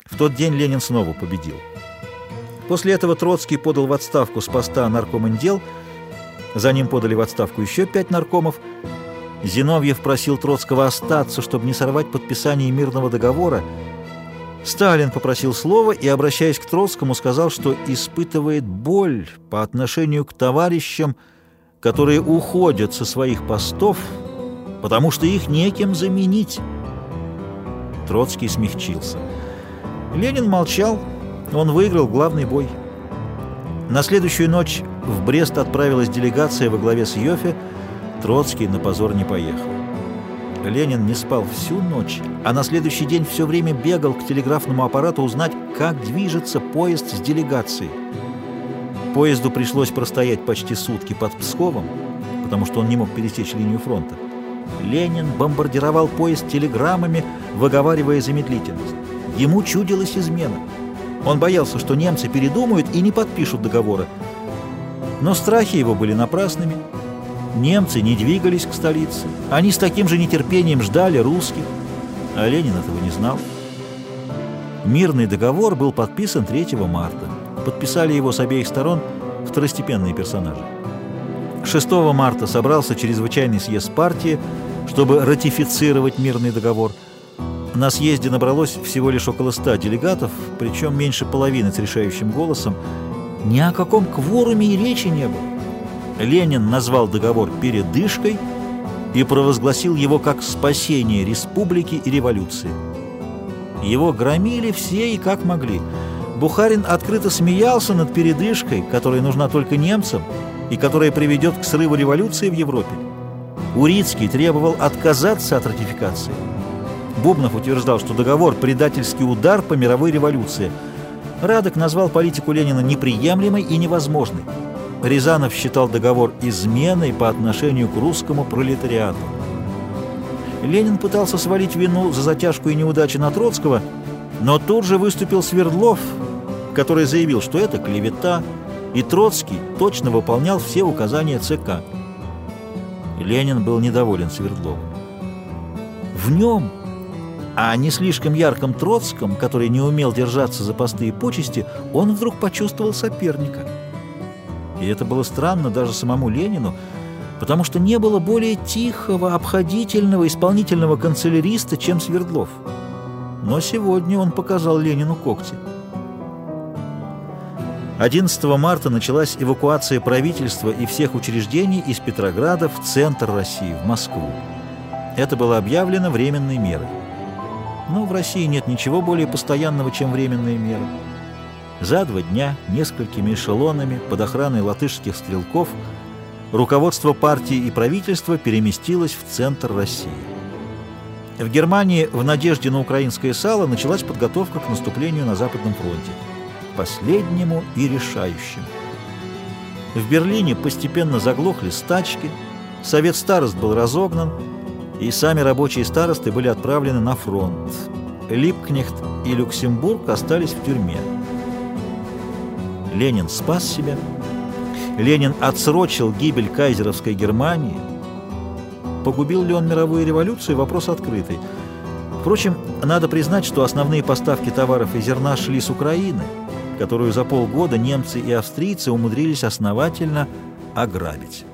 В тот день Ленин снова победил. После этого Троцкий подал в отставку с поста наркоминдел, за ним подали в отставку еще 5 наркомов. Зиновьев просил Троцкого остаться, чтобы не сорвать подписание мирного договора. Сталин попросил слова и, обращаясь к Троцкому, сказал, что испытывает боль по отношению к товарищам, которые уходят со своих постов, потому что их некем заменить. Троцкий смягчился. Ленин молчал, он выиграл главный бой. На следующую ночь в Брест отправилась делегация во главе с Йоффе. Троцкий на позор не поехал. Ленин не спал всю ночь, а на следующий день все время бегал к телеграфному аппарату узнать, как движется поезд с делегацией. Поезду пришлось простоять почти сутки под Псковом, потому что он не мог пересечь линию фронта. Ленин бомбардировал поезд телеграммами, выговаривая замедлительность. Ему чудилась измена. Он боялся, что немцы передумают и не подпишут договора. Но страхи его были напрасными. Немцы не двигались к столице. Они с таким же нетерпением ждали русских, а Ленин этого не знал. Мирный договор был подписан 3 марта. Подписали его с обеих сторон второстепенные персонажи. 6 марта собрался чрезвычайный съезд партии, чтобы ратифицировать мирный договор. На съезде набралось всего лишь около 100 делегатов, причем меньше половины с решающим голосом. Ни о каком кворуме и речи не было. Ленин назвал договор «передышкой» и провозгласил его как спасение республики и революции. Его громили все и как могли. Бухарин открыто смеялся над передышкой, которая нужна только немцам и которая приведет к срыву революции в Европе. Урицкий требовал отказаться от ратификации. Бубнов утверждал, что договор – предательский удар по мировой революции. Радок назвал политику Ленина неприемлемой и невозможной. Рязанов считал договор изменой по отношению к русскому пролетариату. Ленин пытался свалить вину за затяжку и неудачи на Троцкого, но тут же выступил Свердлов, который заявил, что это клевета, и Троцкий точно выполнял все указания ЦК. Ленин был недоволен Свердловым. В нем, а не слишком ярком Троцком, который не умел держаться за посты и почести, он вдруг почувствовал соперника. И это было странно даже самому Ленину, потому что не было более тихого, обходительного, исполнительного канцеляриста, чем Свердлов. Но сегодня он показал Ленину когти. 11 марта началась эвакуация правительства и всех учреждений из Петрограда в центр России, в Москву. Это было объявлено временной мерой. Но в России нет ничего более постоянного, чем временные меры. За 2 дня несколькими эшелонами под охраной латышских стрелков руководство партии и правительства переместилось в центр России. В Германии в надежде на украинское сало началась подготовка к наступлению на Западном фронте, последнему и решающему. В Берлине постепенно заглохли стачки, совет старост был разогнан, и сами рабочие старосты были отправлены на фронт. Липкнехт и Люксембург остались в тюрьме. Ленин спас себя. Ленин отсрочил гибель кайзеровской Германии. Погубил ли он мировую революцию? Вопрос открытый. Впрочем, надо признать, что основные поставки товаров и зерна шли с Украины, которую за полгода немцы и австрийцы умудрились основательно ограбить.